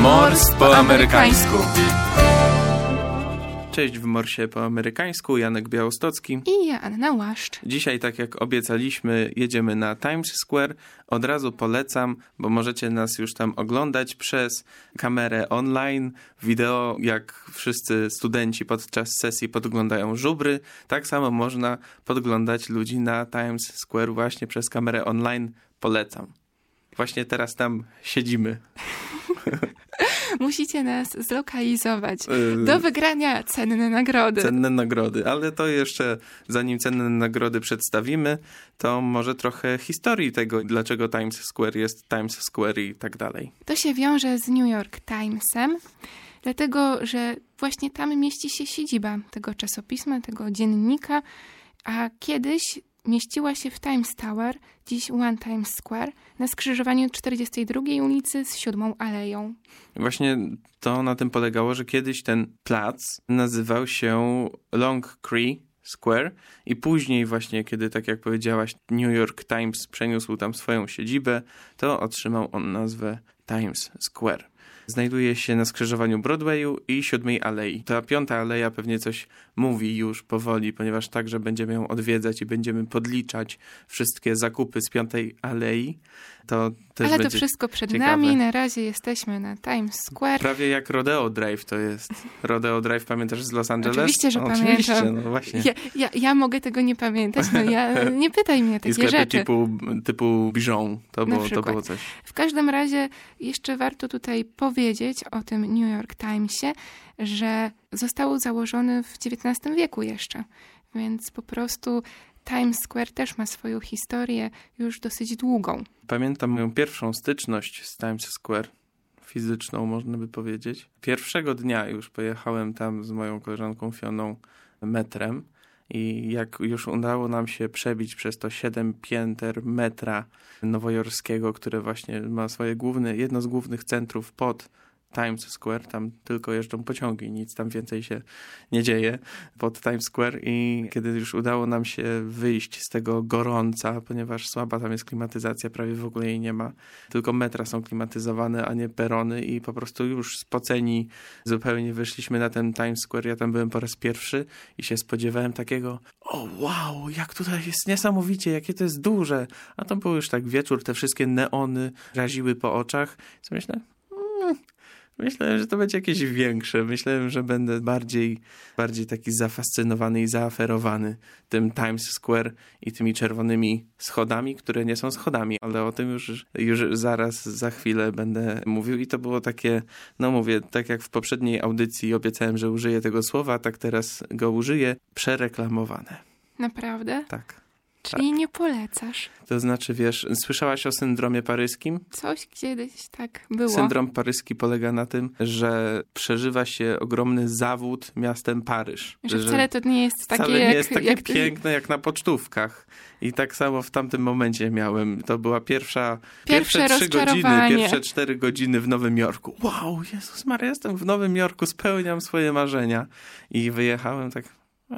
Mors po amerykańsku. Cześć, w Morsie po amerykańsku, Janek Białostocki I ja, Anna Łaszcz. Dzisiaj, tak jak obiecaliśmy, jedziemy na Times Square. Od razu polecam, bo możecie nas już tam oglądać przez kamerę online, wideo, jak wszyscy studenci podczas sesji podglądają żubry. Tak samo można podglądać ludzi na Times Square właśnie przez kamerę online. Polecam. Właśnie teraz tam siedzimy. Musicie nas zlokalizować. Do wygrania cenne nagrody. Cenne nagrody, ale to jeszcze zanim cenne nagrody przedstawimy, to może trochę historii tego, dlaczego Times Square jest Times Square i tak dalej. To się wiąże z New York Timesem, dlatego że właśnie tam mieści się siedziba tego czasopisma, tego dziennika, a kiedyś mieściła się w Times Tower, dziś One Times Square, na skrzyżowaniu 42 ulicy z 7 Aleją. Właśnie to na tym polegało, że kiedyś ten plac nazywał się Long Cree Square i później właśnie, kiedy, tak jak powiedziałaś, New York Times przeniósł tam swoją siedzibę, to otrzymał on nazwę Times Square. Znajduje się na skrzyżowaniu Broadwayu i 7 Alei. Ta 5 Aleja pewnie coś mówi już powoli, ponieważ także będziemy ją odwiedzać i będziemy podliczać wszystkie zakupy z 5 Alei. To też Ale będzie to wszystko przed ciekawe. nami. Na razie jesteśmy na Times Square. Prawie jak Rodeo Drive to jest. Rodeo Drive pamiętasz z Los Angeles? Oczywiście, że Oczywiście, pamiętam. no właśnie. Ja mogę tego nie pamiętać, nie pytaj mnie I takie sklepy rzeczy. typu Bijon. To było coś. W każdym razie jeszcze warto tutaj powiedzieć o tym New York Timesie, że został założony w XIX wieku jeszcze, więc po prostu Times Square też ma swoją historię już dosyć długą. Pamiętam moją pierwszą styczność z Times Square, fizyczną można by powiedzieć. Pierwszego dnia już pojechałem tam z moją koleżanką Fioną metrem i jak już udało nam się przebić przez to 7 pięter metra nowojorskiego, które właśnie ma swoje jedno z głównych centrów pod Times Square, tam tylko jeżdżą pociągi, nic tam więcej się nie dzieje pod Times Square i kiedy już udało nam się wyjść z tego gorąca, ponieważ słaba tam jest klimatyzacja, prawie w ogóle jej nie ma, tylko metra są klimatyzowane, a nie perony i po prostu już spoceni zupełnie wyszliśmy na ten Times Square, ja tam byłem po raz pierwszy i się spodziewałem takiego, o wow, jak tutaj jest niesamowicie, jakie to jest duże, a to był już tak wieczór, te wszystkie neony raziły po oczach, co myślałem, że to będzie jakieś większe. Myślałem, że będę bardziej taki zafascynowany i zaaferowany tym Times Square i tymi czerwonymi schodami, które nie są schodami, ale o tym już zaraz, za chwilę będę mówił i to było takie, no mówię, tak jak w poprzedniej audycji obiecałem, że użyję tego słowa, tak teraz go użyję, przereklamowane. Naprawdę? Tak. Czyli nie polecasz? To znaczy, wiesz, słyszałaś o syndromie paryskim? Coś kiedyś tak było. Syndrom paryski polega na tym, że przeżywa się ogromny zawód miastem Paryż. Że wcale to nie jest takie wcale nie jest takie piękne jak na pocztówkach. I tak samo w tamtym momencie miałem. To była pierwsze 3 godziny, pierwsze 4 godziny w Nowym Jorku. Wow, Jezus Maria, jestem w Nowym Jorku, spełniam swoje marzenia. I wyjechałem tak...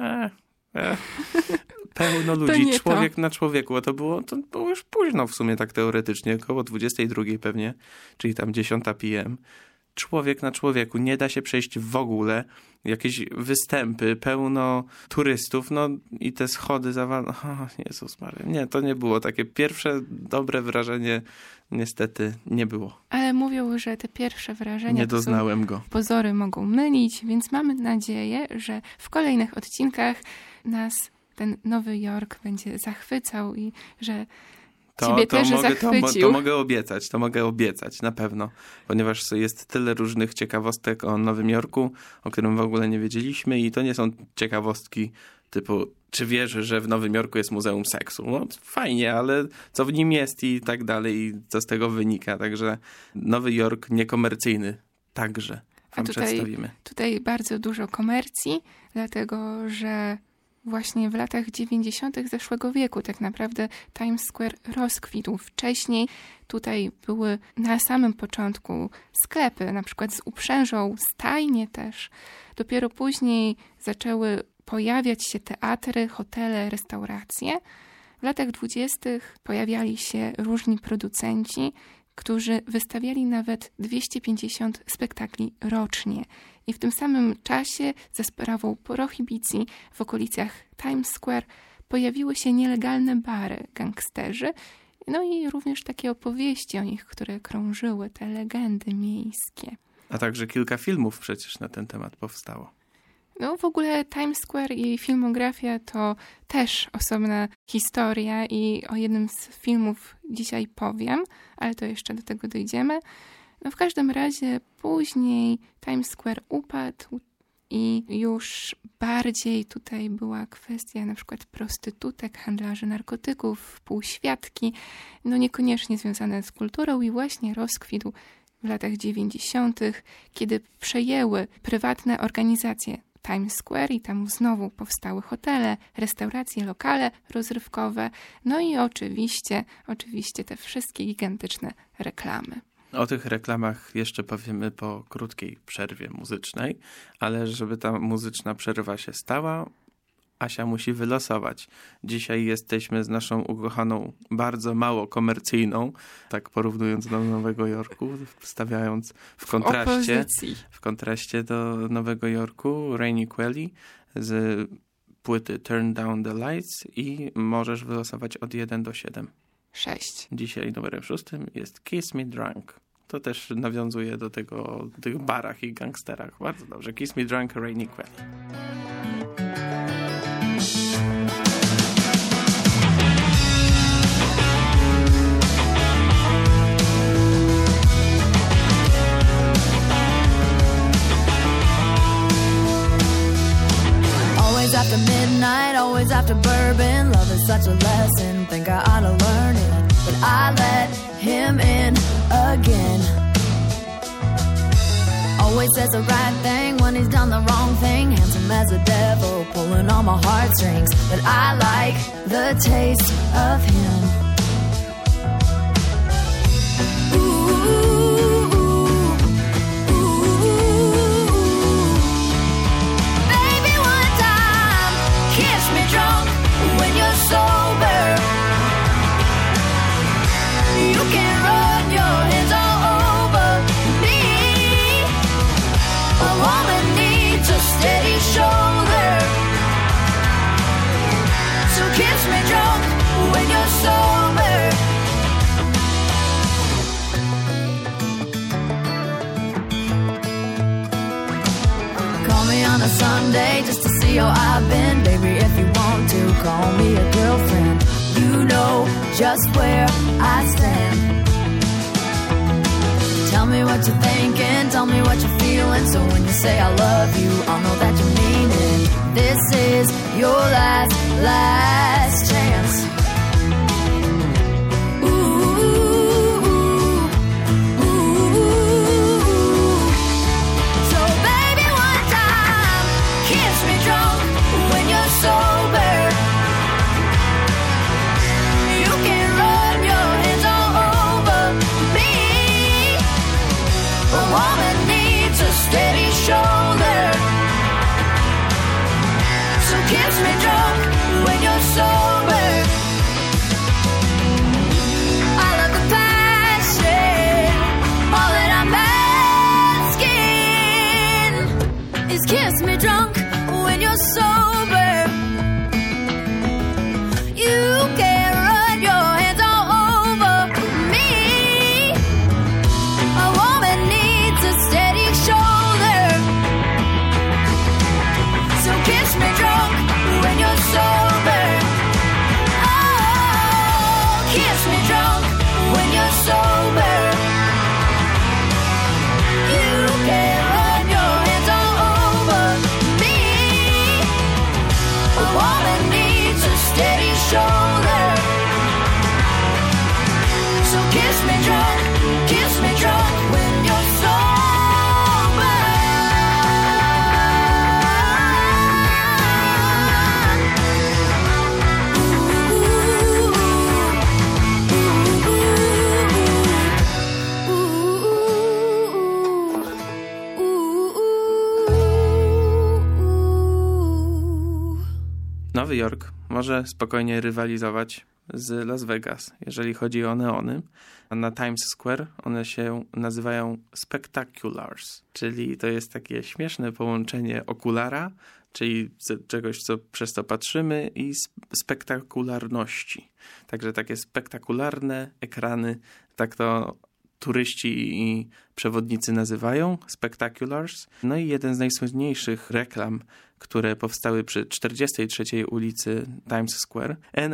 Pełno ludzi, człowiek na człowieku, a to było już późno w sumie tak teoretycznie, około 22 pewnie, czyli tam 10 p.m. Człowiek na człowieku, nie da się przejść w ogóle, jakieś występy, pełno turystów, no i te schody zawalone, Jezus Maria, nie, to nie było takie pierwsze dobre wrażenie, niestety nie było. Ale mówią, że te pierwsze wrażenia nie doznałem go. Pozory mogą mylić, więc mamy nadzieję, że w kolejnych odcinkach nas ten Nowy Jork będzie zachwycał i że ciebie też zachwycił. To mogę obiecać, na pewno, ponieważ jest tyle różnych ciekawostek o Nowym Jorku, o którym w ogóle nie wiedzieliśmy i to nie są ciekawostki typu, czy wiesz, że w Nowym Jorku jest Muzeum Seksu? No fajnie, ale co w nim jest i tak dalej i co z tego wynika, także Nowy Jork niekomercyjny także wam przedstawimy. Tutaj bardzo dużo komercji, dlatego że właśnie w latach 90. zeszłego wieku tak naprawdę Times Square rozkwitł. Wcześniej tutaj były na samym początku sklepy, na przykład z uprzężą, stajnie też. Dopiero później zaczęły pojawiać się teatry, hotele, restauracje. W latach 20. pojawiali się różni producenci, którzy wystawiali nawet 250 spektakli rocznie. I w tym samym czasie za sprawą prohibicji w okolicach Times Square pojawiły się nielegalne bary, gangsterzy, no i również takie opowieści o nich, które krążyły, te legendy miejskie. A także kilka filmów przecież na ten temat powstało. No w ogóle Times Square i filmografia to też osobna historia i o jednym z filmów dzisiaj powiem, ale to jeszcze do tego dojdziemy. No w każdym razie później Times Square upadł i już bardziej tutaj była kwestia na przykład prostytutek, handlarzy narkotyków, półświadki, no niekoniecznie związane z kulturą i właśnie rozkwitł w latach 90., kiedy przejęły prywatne organizacje Times Square i tam znowu powstały hotele, restauracje, lokale rozrywkowe, no i oczywiście te wszystkie gigantyczne reklamy. O tych reklamach jeszcze powiemy po krótkiej przerwie muzycznej, ale żeby ta muzyczna przerwa się stała, Asia musi wylosować. Dzisiaj jesteśmy z naszą ukochaną, bardzo mało komercyjną, tak porównując do Nowego Jorku, stawiając w kontraście do Nowego Jorku, Rainy Quelly z płyty Turn Down the Lights i możesz wylosować od 1 do 7. 6. Dzisiaj numerem 6 jest Kiss Me Drunk. To też nawiązuje do tych barach i gangsterach. Bardzo dobrze. Kiss Me Drunk, Rainy Quelly. After midnight, always after bourbon. Love is such a lesson, think I ought to learn it, but I let him in again. Always says the right thing when he's done the wrong thing. Handsome as a devil, pulling on my heartstrings, but I like the taste of him. Sober, you can rub your hands all over me. A woman needs a steady shoulder, so kiss me drunk when you're sober. Call me on a Sunday just to see how I've been, baby. If you want to call me a girlfriend, you know just where I stand. Tell me what you're thinking, tell me what you're feeling, so when you say I love you, I'll know that you mean it. This is your last chance. Sober, you can rub your hands all over me. A woman needs a steady shoulder, so kiss me drunk when you're sober. I love the passion, all that I'm asking is kiss me drunk when you're sober. Nowy Jork może spokojnie rywalizować z Las Vegas, jeżeli chodzi o neony. A na Times Square one się nazywają spectaculars, czyli to jest takie śmieszne połączenie okulara, czyli czegoś, co przez to patrzymy, i spektakularności. Także takie spektakularne ekrany, tak to turyści i przewodnicy nazywają, spectaculars. No i jeden z najsłynniejszych reklam, które powstały przy 43. ulicy Times Square,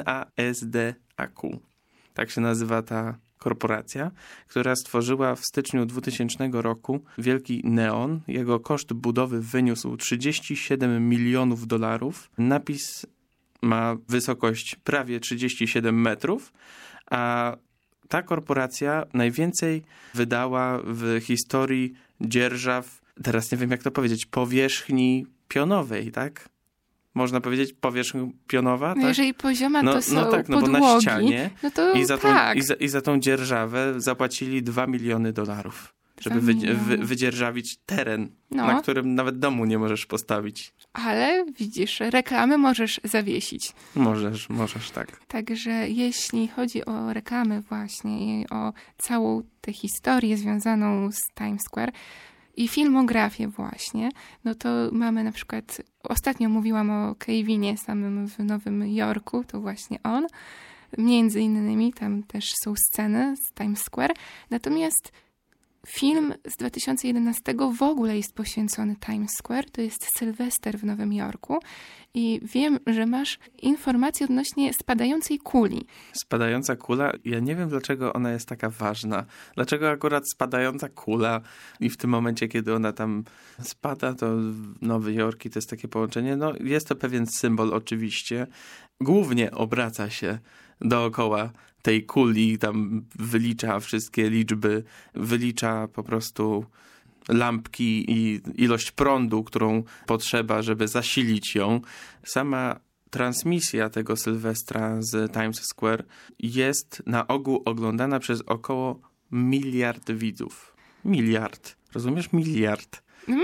NASDAQ. Tak się nazywa ta korporacja, która stworzyła w styczniu 2000 roku wielki neon. Jego koszt budowy wyniósł $37 milionów. Napis ma wysokość prawie 37 metrów, a ta korporacja najwięcej wydała w historii dzierżaw, teraz nie wiem jak to powiedzieć, powierzchni pionowej, tak? Można powiedzieć powierzchnia pionowa, tak? No jeżeli pozioma to są tak, podłogi, bo na ścianie no to i za tą dzierżawę zapłacili $2 miliony, żeby wydzierżawić teren, na którym nawet domu nie możesz postawić. Ale widzisz, reklamy możesz zawiesić. Możesz, tak. Także jeśli chodzi o reklamy właśnie i o całą tę historię związaną z Times Square i filmografię właśnie, no to mamy na przykład, ostatnio mówiłam o Kevinie samym w Nowym Jorku, to właśnie on. Między innymi tam też są sceny z Times Square. Natomiast film z 2011 w ogóle jest poświęcony Times Square. To jest Sylwester w Nowym Jorku. I wiem, że masz informacje odnośnie spadającej kuli. Spadająca kula, ja nie wiem, dlaczego ona jest taka ważna. Dlaczego akurat spadająca kula i w tym momencie, kiedy ona tam spada, to Nowy Jork i to jest takie połączenie. No, jest to pewien symbol oczywiście. Głównie obraca się dookoła tej kuli, tam wylicza wszystkie liczby, wylicza po prostu lampki i ilość prądu, którą potrzeba, żeby zasilić ją. Sama transmisja tego Sylwestra z Times Square jest na ogół oglądana przez około 1 miliard widzów. Miliard. Rozumiesz? Miliard.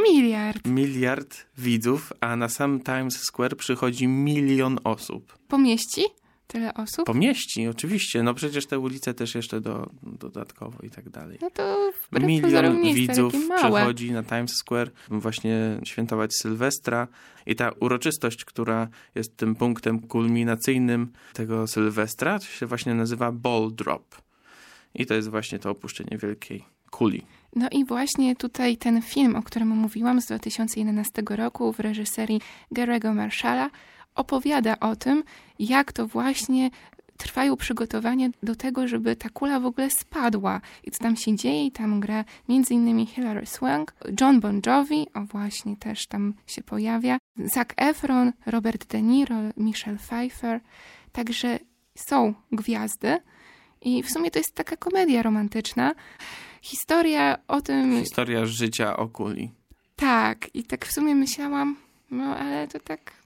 Miliard widzów, a na sam Times Square przychodzi 1 milion osób. Pomieści tyle osób? Pomieści, oczywiście. No przecież te ulice też jeszcze dodatkowo i tak dalej. No to 1 milion widzów przychodzi na Times Square właśnie świętować Sylwestra i ta uroczystość, która jest tym punktem kulminacyjnym tego Sylwestra, to się właśnie nazywa Ball Drop. I to jest właśnie to opuszczenie wielkiej kuli. No i właśnie tutaj ten film, o którym mówiłam z 2011 roku w reżyserii Gary'ego Marshalla, opowiada o tym, jak to właśnie trwają przygotowania do tego, żeby ta kula w ogóle spadła. I co tam się dzieje? I tam gra m.in. Hilary Swank, John Bon Jovi, o właśnie też tam się pojawia, Zac Efron, Robert De Niro, Michelle Pfeiffer. Także są gwiazdy i w sumie to jest taka komedia romantyczna. Historia o tym... Historia życia o kuli. Tak. I tak w sumie myślałam, no ale to tak...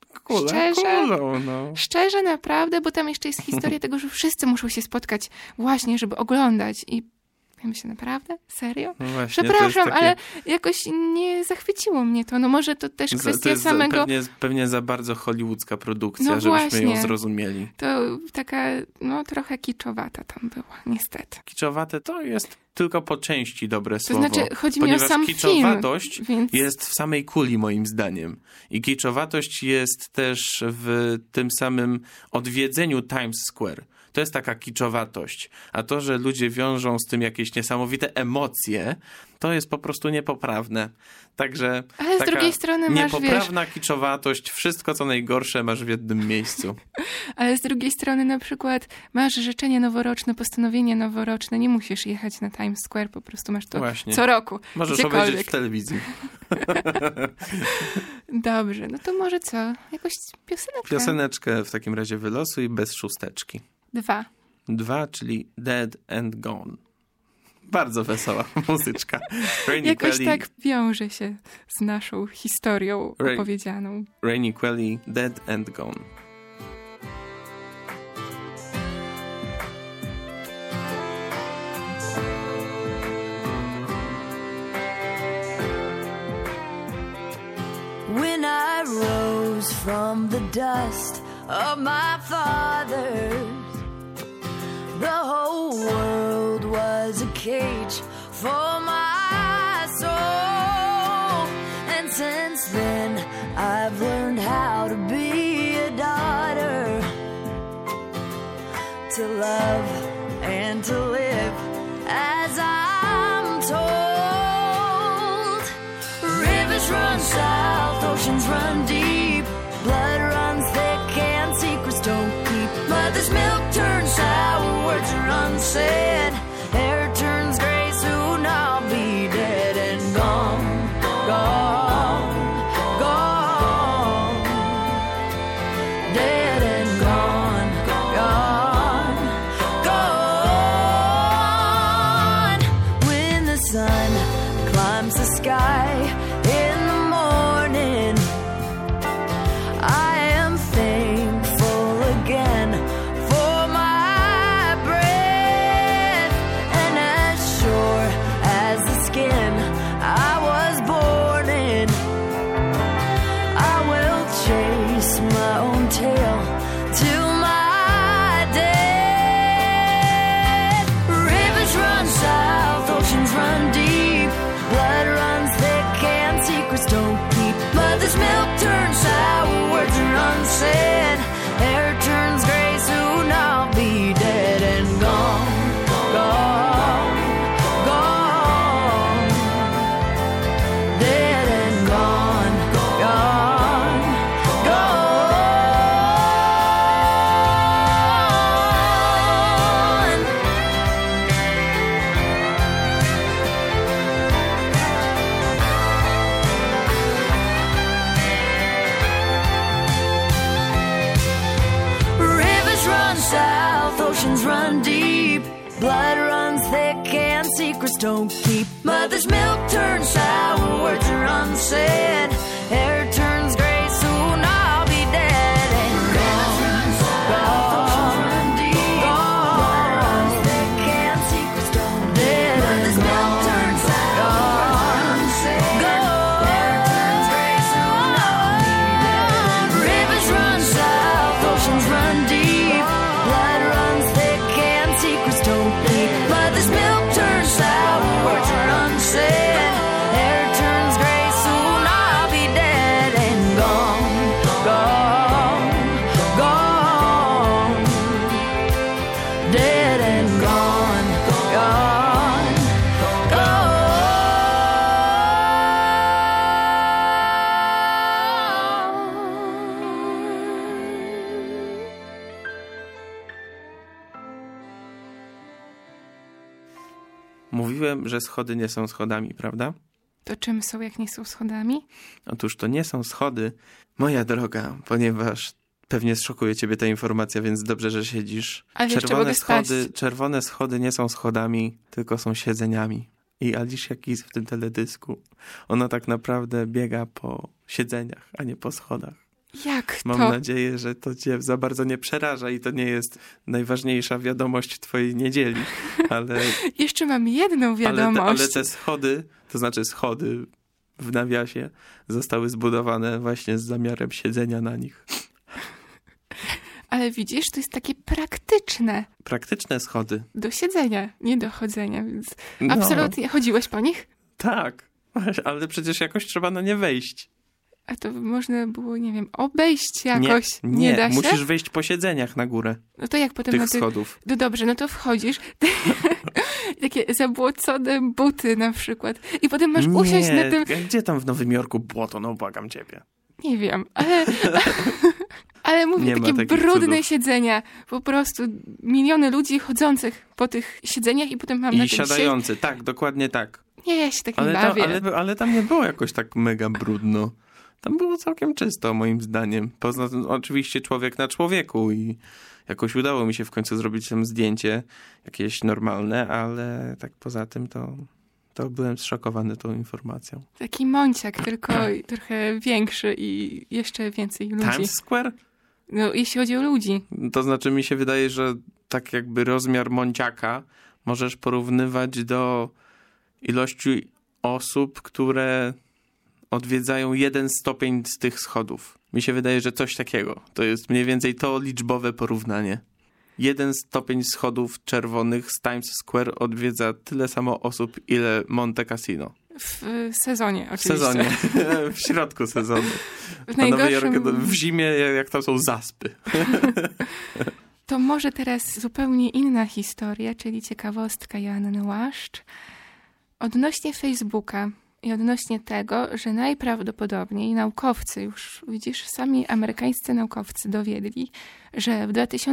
Szczerze naprawdę, bo tam jeszcze jest historia tego, że wszyscy muszą się spotkać właśnie, żeby oglądać i ja myślę, naprawdę? Serio? No właśnie, przepraszam, ale jakoś nie zachwyciło mnie to. No może to też kwestia to jest samego... Pewnie za bardzo hollywoodzka produkcja, żebyśmy ją zrozumieli. To taka, no trochę kiczowata tam była, niestety. Kiczowate to jest tylko po części dobre słowo. To znaczy, chodzi mi o sam kiczowatość film, jest w samej kuli, moim zdaniem. I kiczowatość jest też w tym samym odwiedzeniu Times Square. To jest taka kiczowatość. A to, że ludzie wiążą z tym jakieś niesamowite emocje, to jest po prostu niepoprawne. Także ale z drugiej strony masz, niepoprawna kiczowatość, wszystko co najgorsze masz w jednym miejscu. Ale z drugiej strony na przykład masz życzenie noworoczne, postanowienie noworoczne, nie musisz jechać na Times Square, po prostu masz to co roku. Możesz obejrzeć w telewizji. Dobrze, no to może co? Jakąś pioseneczkę? Pioseneczkę w takim razie wylosuj bez szósteczki. 2, czyli Dead and Gone. Bardzo wesoła muzyczka. Jakoś tak wiąże się z naszą historią opowiedzianą. Rainy Quelly, Dead and Gone. When I rose from the dust of my fathers, was a cage for my soul. And since then, I've learned how to be a daughter, to love and to live as I'm told. Rivers run south, oceans run deep, blood runs thick and secrets don't keep. Mother's milk turns sour, words are unsaid, hair turns gray, soon I'll be dead and gone, gone, gone, dead and gone, gone, gone. When the sun climbs the sky in the morning, I am thankful again for my breath, and as sure as the skin I was born in, I will chase my own tail to my death. Rivers run south, oceans run deep, blood runs thick and secrets don't keep. Mother's milk turns sour, words are unsaid, hair turns gray, soon I'll be dead and gone, gone, gone, dead and gone, gone, gone. Rivers run south, oceans run deep, blood runs thick and secrets don't keep. Mother's milk turns sour, words are unsaid, hair turns gray, soon I'll be dead and gone, gone, blood runs thick and secrets don't keep. Mother's milk turns sour, hair turns gray, soon I'll be dead. Rivers run south, oceans run deep, blood runs thick and secrets don't keep. Mother's milk turns sour, words are unsaid, hair turns gray, soon I'll be dead and gone, gone, gone, dead and gone, gone, gone. Mówiłem, że schody nie są schodami, prawda? To czym są, jak nie są schodami? Otóż to nie są schody, moja droga, ponieważ pewnie zszokuje ciebie ta informacja, więc dobrze, że siedzisz. Ale jeszcze mogę spać. Czerwone schody nie są schodami, tylko są siedzeniami. I Alicia Keys w tym teledysku, ona tak naprawdę biega po siedzeniach, a nie po schodach. Jak Mam to? nadzieję, że to cię za bardzo nie przeraża i to nie jest najważniejsza wiadomość twojej niedzieli, ale... Jeszcze mam jedną wiadomość. Ale te schody, to znaczy schody w nawiasie, zostały zbudowane właśnie z zamiarem siedzenia na nich. Ale widzisz, to jest takie praktyczne. Praktyczne schody. Do siedzenia, nie do chodzenia, więc No. absolutnie. Chodziłeś po nich? Tak, ale przecież jakoś trzeba na nie wejść. A to można było, nie wiem, obejść jakoś. Nie, da się? musisz wejść po siedzeniach na górę No to jak potem tych na tych... schodów. No dobrze, no to wchodzisz. Takie zabłocone buty na przykład. I potem masz usiąść na tym... Gdzie tam w Nowym Jorku błoto? No błagam ciebie. Nie wiem, ale mówię, Nie ma takie takich brudne cudów. siedzenia. Po prostu miliony ludzi chodzących po tych siedzeniach i potem mam na I tym siadający, tak, dokładnie tak. Nie, ja się tak nie Ale bawię. ale tam nie było jakoś tak mega brudno. Tam było całkiem czysto, moim zdaniem. Poza tym oczywiście człowiek na człowieku i jakoś udało mi się w końcu zrobić tam zdjęcie jakieś normalne, ale tak poza tym to byłem zszokowany tą informacją. Taki mąciak, tylko trochę większy i jeszcze więcej ludzi. Times Square? No, jeśli chodzi o ludzi. To znaczy mi się wydaje, że tak jakby rozmiar mąciaka możesz porównywać do ilości osób, które odwiedzają 1 stopień z tych schodów. Mi się wydaje, że coś takiego. To jest mniej więcej to liczbowe porównanie. jeden stopień schodów czerwonych z Times Square odwiedza tyle samo osób, ile Monte Cassino. W sezonie oczywiście. W sezonie, w środku sezonu. W najgorszym... w zimie, jak tam są zaspy. To może teraz zupełnie inna historia, czyli ciekawostka Joanny Łaszcz. Odnośnie Facebooka i odnośnie tego, że najprawdopodobniej naukowcy, już widzisz, sami amerykańscy naukowcy dowiedli, że w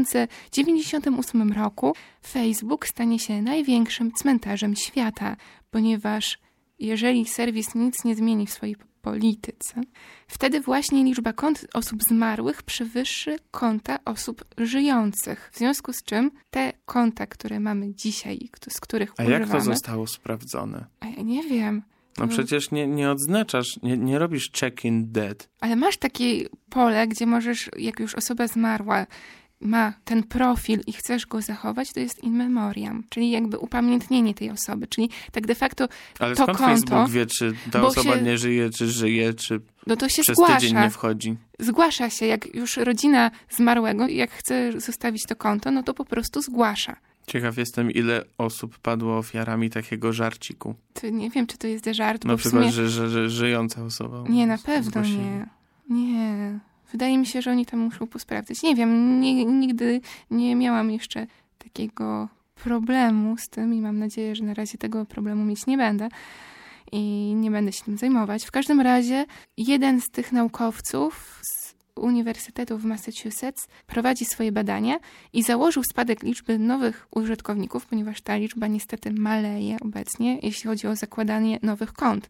2098 roku Facebook stanie się największym cmentarzem świata, ponieważ jeżeli serwis nic nie zmieni w swojej polityce, wtedy właśnie liczba kont osób zmarłych przewyższy konta osób żyjących. W związku z czym te konta, które mamy dzisiaj, z których używamy... A jak to zostało sprawdzone? A ja nie wiem. No przecież nie odznaczasz, nie robisz check-in dead. Ale masz takie pole, gdzie możesz, jak już osoba zmarła, ma ten profil i chcesz go zachować, to jest in memoriam, czyli jakby upamiętnienie tej osoby, czyli tak de facto ale to skąd konto... Facebook wie, czy ta osoba nie żyje, czy żyje, czy no to się przez zgłasza. tydzień nie wchodzi? Zgłasza się, jak już rodzina zmarłego, jak chce zostawić to konto, no to po prostu zgłasza. Ciekaw jestem, ile osób padło ofiarami takiego żarciku. To nie wiem, czy to jest żart, Na bo przykład, w sumie... że żyjąca osoba. Nie, na pewno nie. Nie. Wydaje mi się, że oni tam muszą posprawdzać. Nie wiem, nigdy nie miałam jeszcze takiego problemu z tym i mam nadzieję, że na razie tego problemu mieć nie będę i nie będę się tym zajmować. W każdym razie jeden z tych naukowców z Uniwersytetu w Massachusetts prowadzi swoje badania i założył spadek liczby nowych użytkowników, ponieważ ta liczba niestety maleje obecnie, jeśli chodzi o zakładanie nowych kont.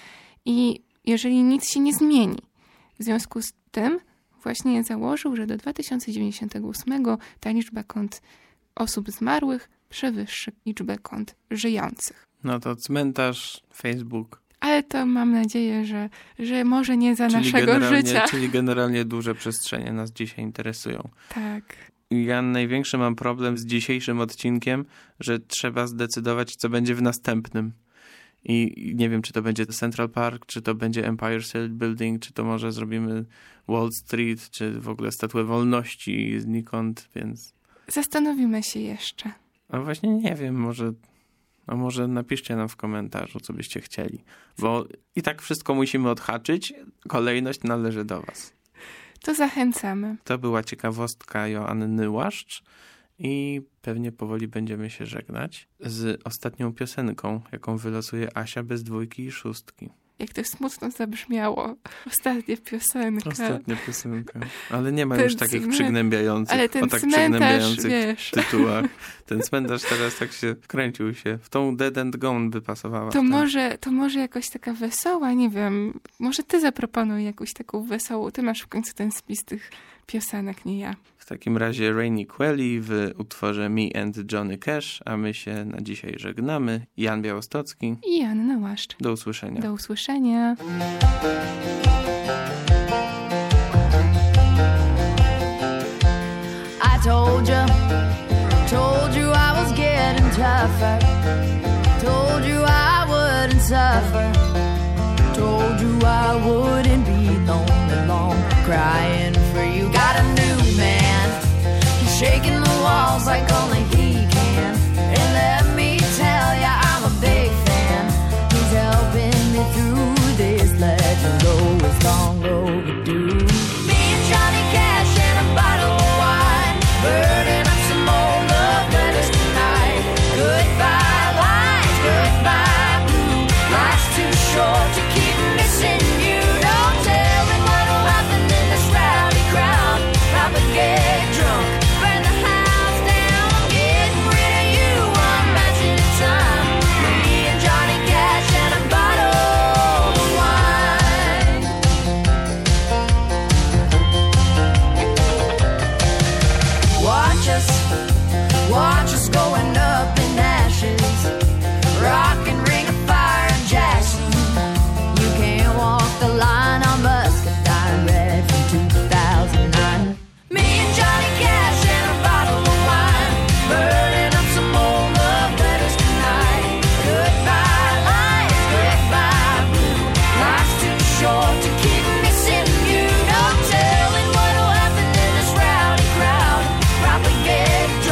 I jeżeli nic się nie zmieni, w związku z tym właśnie założył, że do 2098 ta liczba kont osób zmarłych przewyższy liczbę kont żyjących. No to cmentarz, Facebook. Ale to mam nadzieję, że może nie za naszego życia. Czyli generalnie duże przestrzenie nas dzisiaj interesują. Tak. Ja największy mam problem z dzisiejszym odcinkiem, że trzeba zdecydować, co będzie w następnym. I nie wiem, czy to będzie Central Park, czy to będzie Empire State Building, czy to może zrobimy Wall Street, czy w ogóle Statuę Wolności znikąd, więc... Zastanowimy się jeszcze. No właśnie nie wiem, może napiszcie nam w komentarzu, co byście chcieli. Bo i tak wszystko musimy odhaczyć, kolejność należy do was. To zachęcamy. To była ciekawostka Joanny Łaszcz i pewnie powoli będziemy się żegnać z ostatnią piosenką, jaką wylosuje Asia bez 2 i 6. Jak to smutno zabrzmiało. Ostatnia piosenka. Ale nie ma już takich przygnębiających, ale ten o tak cmentarz, przygnębiających tytułach. Ten cmentarz teraz tak się wkręcił się. W tą Dead and Gone by pasowała. To może jakoś taka wesoła, nie wiem. Może ty zaproponuj jakąś taką wesołą. Ty masz w końcu ten spis tych piosenek, nie ja. W takim razie Rainy Quelly w utworze Me and Johnny Cash, a my się na dzisiaj żegnamy. Jan Białostocki i Joanna Łaszcz. Do usłyszenia. Do usłyszenia. I told you I was getting tougher. Told you I wouldn't suffer. Told you I wouldn't be lonely long, crying for you. Got a new man, he's shaking the walls like only he can. And let me tell ya, I'm a big fan. He's helping me through this. Letting go is long overdue. Me and Johnny Cash and a bottle of wine, burning up some old love letters tonight. Goodbye lines, goodbye blue. Life's too short to keep missing you. Don't tell me what'll happen in this rowdy crowd. Probably get drunk, burn the house down. I'm getting rid of you one match at a time. Me and Johnny Cash and a bottle of wine. Watch us going up in ashes. Rock and ring of fire in Jackson. You can't walk the line on Muscadine Red from 2009. Me and Johnny Cash and a bottle of wine, burning up some old love letters tonight. Goodbye lines, goodbye blue. Life's too short to keep missing you. No telling what'll happen in this rowdy crowd. Probably get drunk.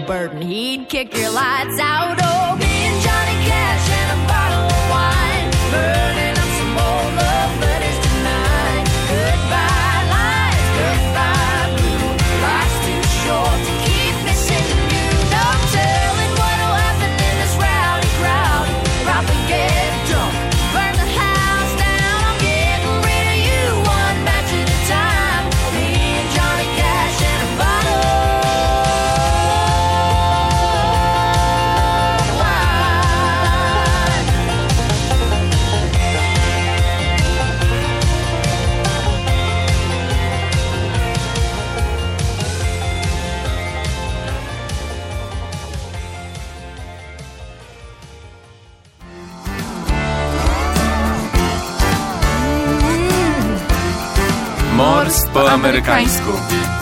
burden, he'd kick your lights out. Oh, me and Johnny Cash and a bottle of wine, burning up some old love letters tonight. Goodbye lies, goodbye blue, life's too short to keep missing you. No telling what'll happen in this rowdy crowd. Probably get drunk, burn the house down. I'm getting rid of you one match at a time. Me and Johnny Cash and a bottle of wine. Mors po amerykańsku.